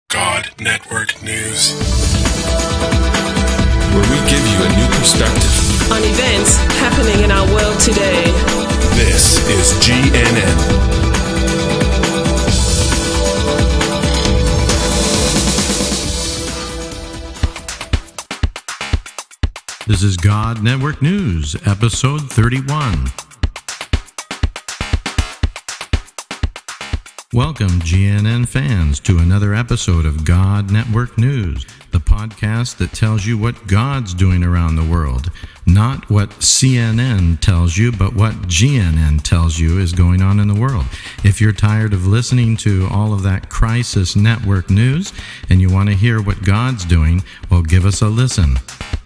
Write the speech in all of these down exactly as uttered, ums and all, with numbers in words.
God Network News, where we give you a new perspective on events happening in our world today. This is G N N. This is God Network News, episode thirty-one. Welcome, G N N fans, to another episode of God Network News, the podcast that tells you what God's doing around the world. Not what C N N tells you, but what G N N tells you is going on in the world. If you're tired of listening to all of that crisis network news and you want to hear what God's doing, well, give us a listen.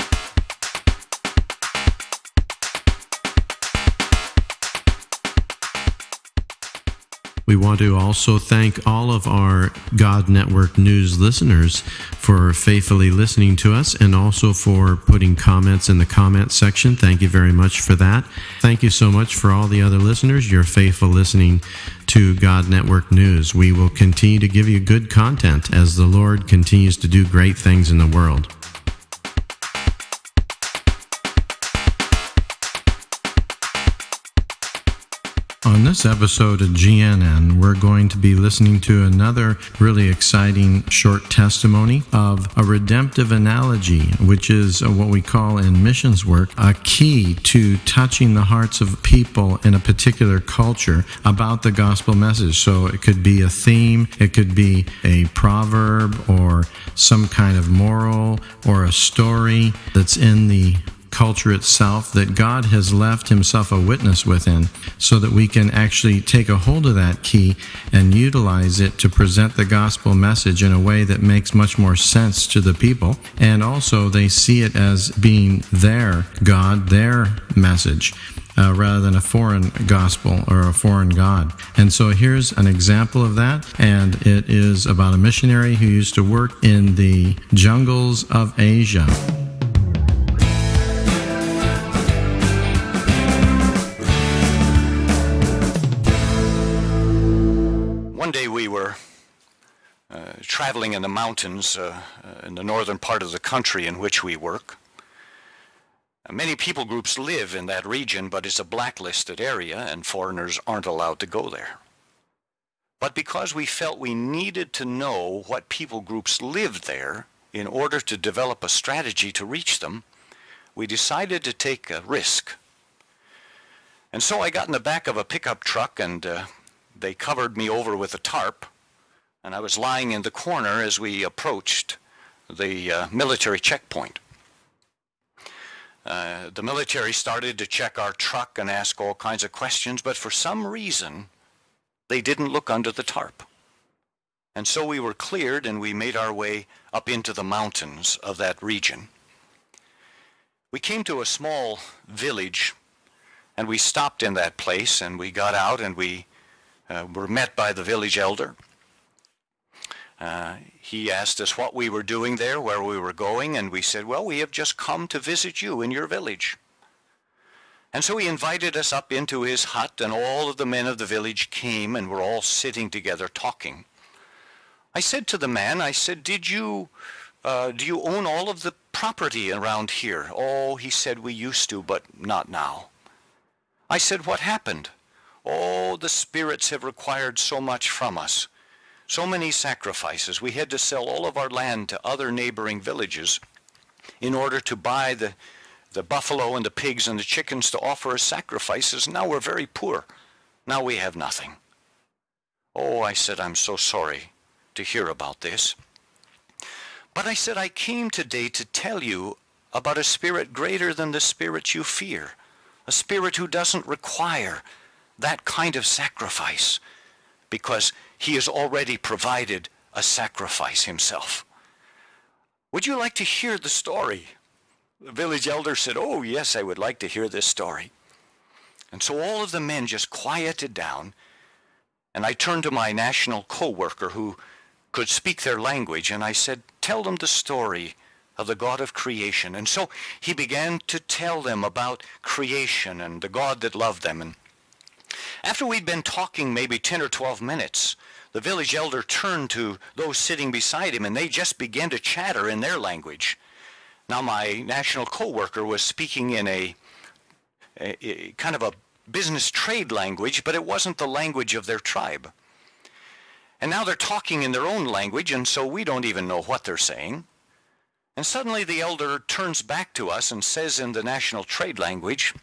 We want to also thank all of our God Network News listeners for faithfully listening to us and also for putting comments in the comment section. Thank you very much for that. Thank you so much for all the other listeners. You're faithful listening to God Network News. We will continue to give you good content as the Lord continues to do great things in the world. On this episode of G N N, we're going to be listening to another really exciting short testimony of a redemptive analogy, which is what we call in missions work a key to touching the hearts of people in a particular culture about the gospel message. So it could be a theme, it could be a proverb or some kind of moral or a story that's in the culture itself that God has left himself a witness within, so that we can actually take a hold of that key and utilize it to present the gospel message in a way that makes much more sense to the people. And also they see it as being their God, their message, uh, rather than a foreign gospel or a foreign God. And so here's an example of that, and it is about a missionary who used to work in the jungles of Asia. One day we were uh, traveling in the mountains uh, uh, in the northern part of the country in which we work. Uh, many people groups live in that region, but it's a blacklisted area and foreigners aren't allowed to go there. But because we felt we needed to know what people groups lived there in order to develop a strategy to reach them, we decided to take a risk. And so I got in the back of a pickup truck and uh, they covered me over with a tarp, and I was lying in the corner as we approached the uh, military checkpoint. Uh, the military started to check our truck and ask all kinds of questions, but for some reason, they didn't look under the tarp. And so we were cleared, and we made our way up into the mountains of that region. We came to a small village, and we stopped in that place, and we got out, and we Uh, were met by the village elder. Uh, he asked us what we were doing there, where we were going, and we said, well, we have just come to visit you in your village. And so he invited us up into his hut, and all of the men of the village came, and were all sitting together talking. I said to the man, I said, did you, uh, do you own all of the property around here? Oh, he said, we used to, but not now. I said, what happened? Oh, the spirits have required so much from us, so many sacrifices. We had to sell all of our land to other neighboring villages in order to buy the, the buffalo and the pigs and the chickens to offer as sacrifices. Now we're very poor. Now we have nothing. Oh, I said, I'm so sorry to hear about this. But I said, I came today to tell you about a spirit greater than the spirit you fear, a spirit who doesn't require that kind of sacrifice, because he has already provided a sacrifice himself. Would you like to hear the story? The village elder said, oh, yes, I would like to hear this story. And so all of the men just quieted down, and I turned to my national co-worker who could speak their language, and I said, tell them the story of the God of creation. And so he began to tell them about creation and the God that loved them. And After we'd been talking maybe ten or twelve minutes, the village elder turned to those sitting beside him, and they just began to chatter in their language. Now, my national co-worker was speaking in a, a, a kind of a business trade language, but it wasn't the language of their tribe. And now they're talking in their own language, and so we don't even know what they're saying. And suddenly the elder turns back to us and says in the national trade language,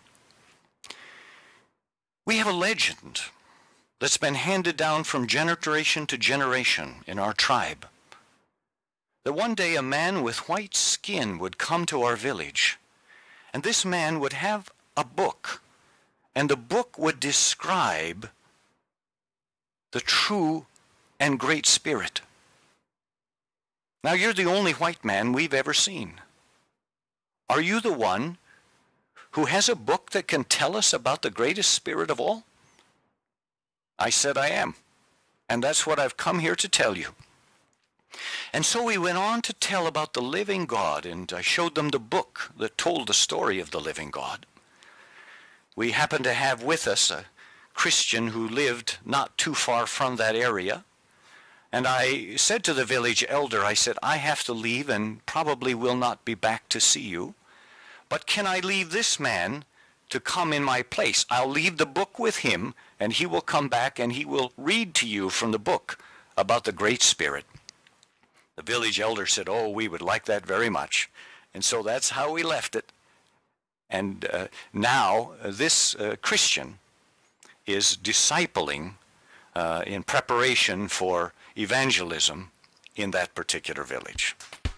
"We have a legend that's been handed down from generation to generation in our tribe, that one day a man with white skin would come to our village, and this man would have a book, and the book would describe the true and great Spirit. Now, you're the only white man we've ever seen. Are you the one who has a book that can tell us about the greatest Spirit of all?" I said, "I am, and that's what I've come here to tell you." And so we went on to tell about the living God, and I showed them the book that told the story of the living God. We happened to have with us a Christian who lived not too far from that area. And I said to the village elder, I said, "I have to leave and probably will not be back to see you. But can I leave this man to come in my place? I'll leave the book with him, and he will come back and he will read to you from the book about the Great Spirit." The village elder said, "Oh, we would like that very much." And so that's how we left it. And uh, now uh, this uh, Christian is discipling uh, in preparation for evangelism in that particular village.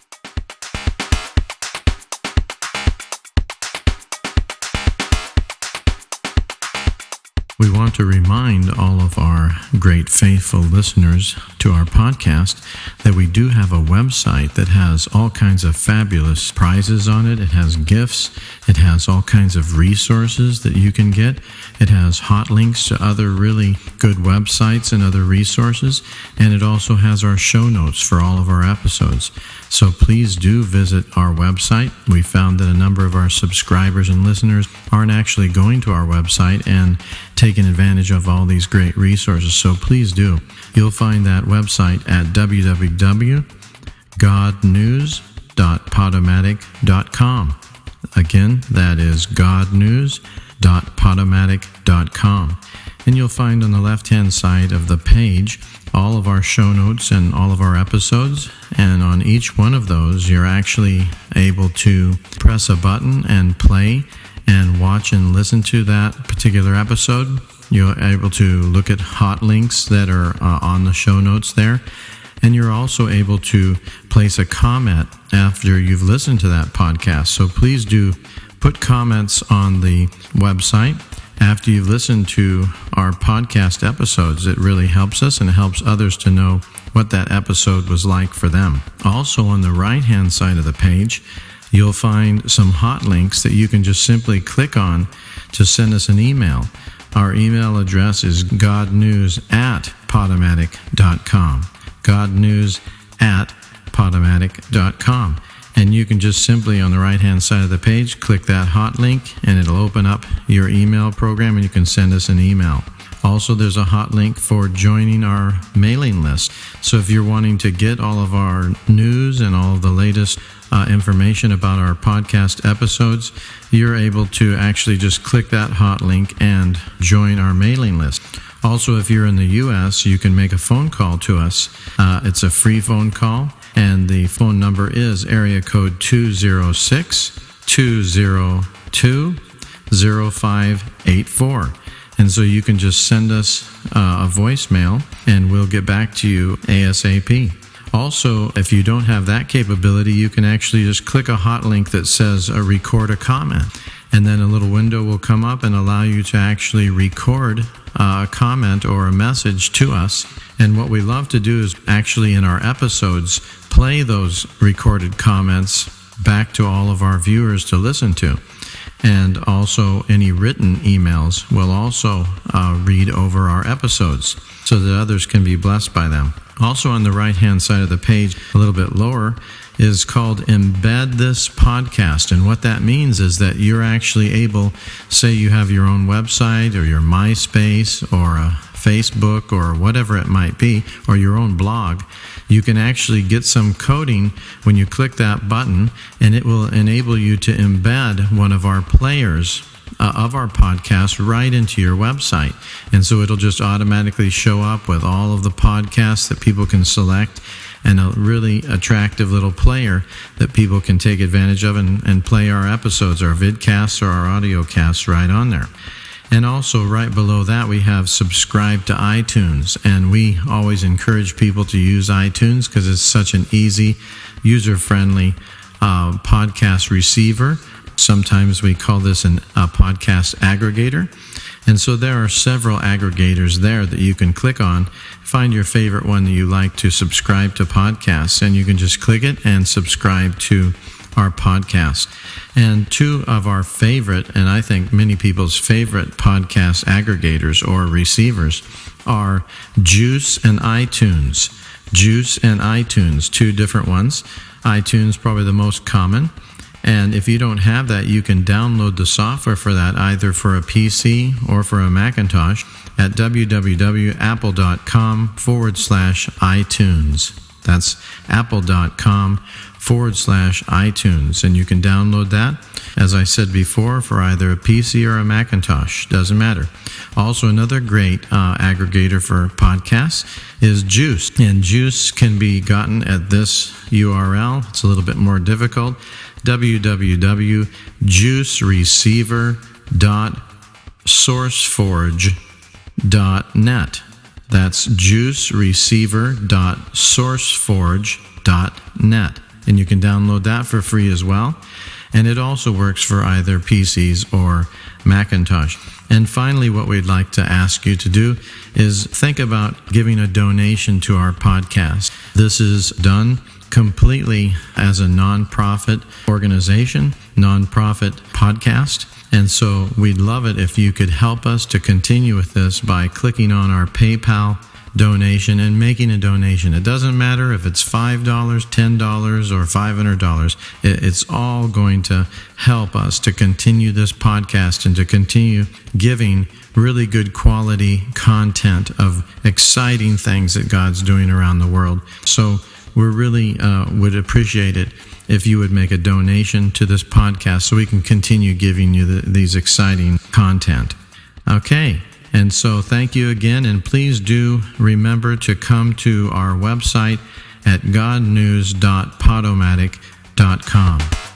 We want to remind all of our great faithful listeners to our podcast that we do have a website that has all kinds of fabulous prizes on it. It has gifts. It has all kinds of resources that you can get. It has hot links to other really good websites and other resources. And it also has our show notes for all of our episodes. So please do visit our website. We found that a number of our subscribers and listeners aren't actually going to our website and taking advantage of all these great resources. So please do. You'll find that website at w w w dot god news dot podomatic dot com. Again, that is god news dot podomatic dot com. And you'll find on the left-hand side of the page all of our show notes and all of our episodes. And on each one of those, you're actually able to press a button and play and watch and listen to that particular episode. You're able to look at hot links that are uh, on the show notes there. And you're also able to place a comment after you've listened to that podcast. So please do put comments on the website after you've listened to our podcast episodes. It really helps us and it helps others to know what that episode was like for them. Also, on the right-hand side of the page, you'll find some hot links that you can just simply click on to send us an email. Our email address is godnews at podomatic dot com. godnews at podomatic dot com. And you can just simply, on the right-hand side of the page, click that hot link, and it'll open up your email program, and you can send us an email. Also, there's a hot link for joining our mailing list. So if you're wanting to get all of our news and all of the latest uh, information about our podcast episodes, you're able to actually just click that hot link and join our mailing list. Also, if you're in the U S, you can make a phone call to us. Uh, it's a free phone call, and the phone number is area code two zero six, two zero two, zero five eight four. And so you can just send us uh, a voicemail, and we'll get back to you ASAP. Also, if you don't have that capability, you can actually just click a hot link that says uh, record a comment. And then a little window will come up and allow you to actually record uh, a comment or a message to us. And what we love to do is actually in our episodes play those recorded comments back to all of our viewers to listen to. And also any written emails will also uh, read over our episodes so that others can be blessed by them. Also on the right-hand side of the page, a little bit lower, is called Embed This Podcast. And what that means is that you're actually able, say you have your own website or your MySpace or a Facebook or whatever it might be, or your own blog, you can actually get some coding when you click that button, and it will enable you to embed one of our players uh, of our podcast right into your website. And so it'll just automatically show up with all of the podcasts that people can select, and a really attractive little player that people can take advantage of and, and play our episodes, our vidcasts or our audio casts right on there. And also right below that, we have subscribe to iTunes. And we always encourage people to use iTunes because it's such an easy, user-friendly uh, podcast receiver. Sometimes we call this an, a podcast aggregator. And so there are several aggregators there that you can click on. Find your favorite one that you like to subscribe to podcasts, and you can just click it and subscribe to our podcast. And two of our favorite, and I think many people's favorite podcast aggregators or receivers are Juice and iTunes. Juice and iTunes, two different ones. iTunes probably the most common. And if you don't have that, you can download the software for that either for a P C or for a Macintosh at www.apple.com forward slash iTunes. That's apple.com forward slash iTunes. And you can download that, as I said before, for either a P C or a Macintosh. Doesn't matter. Also, another great uh, aggregator for podcasts is Juice. And Juice can be gotten at this U R L. It's a little bit more difficult. w w w dot juice receiver dot sourceforge dot net. That's juice receiver dot sourceforge dot net. And you can download that for free as well. And it also works for either P Cs or Macintosh. And finally, what we'd like to ask you to do is think about giving a donation to our podcast. This is done completely as a nonprofit organization, nonprofit podcast. And so we'd love it if you could help us to continue with this by clicking on our PayPal donation and making a donation. It doesn't matter if it's five dollars, ten dollars, or five hundred dollars. It's all going to help us to continue this podcast and to continue giving really good quality content of exciting things that God's doing around the world. So we really uh, would appreciate it if you would make a donation to this podcast so we can continue giving you the, these exciting content. Okay, and so thank you again, and please do remember to come to our website at god news dot podomatic dot com.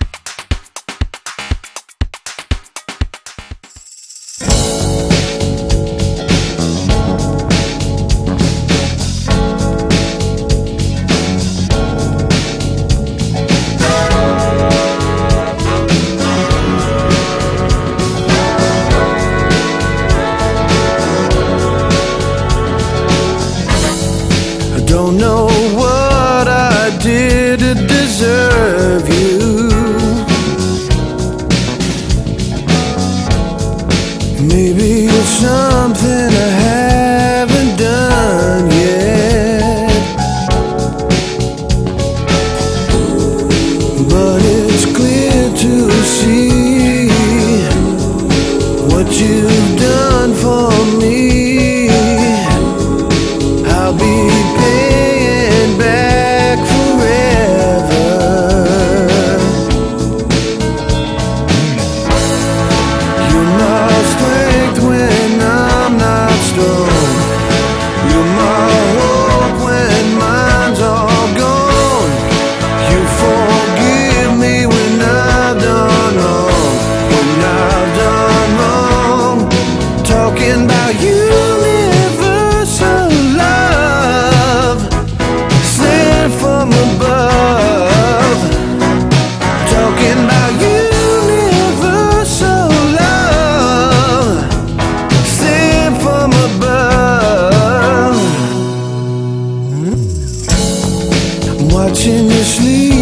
Don't know what I did to deserve you. Maybe it's something I haven't done yet, but it's clear to see what you've done for me. I'll be paying back forever. You're my strength when I'm not strong. You're my hope when mine's all gone. You forgive me when I've done wrong. When I've done wrong. Talking about you. From above, talking about universal love, sent from above. I'm watching you sleep.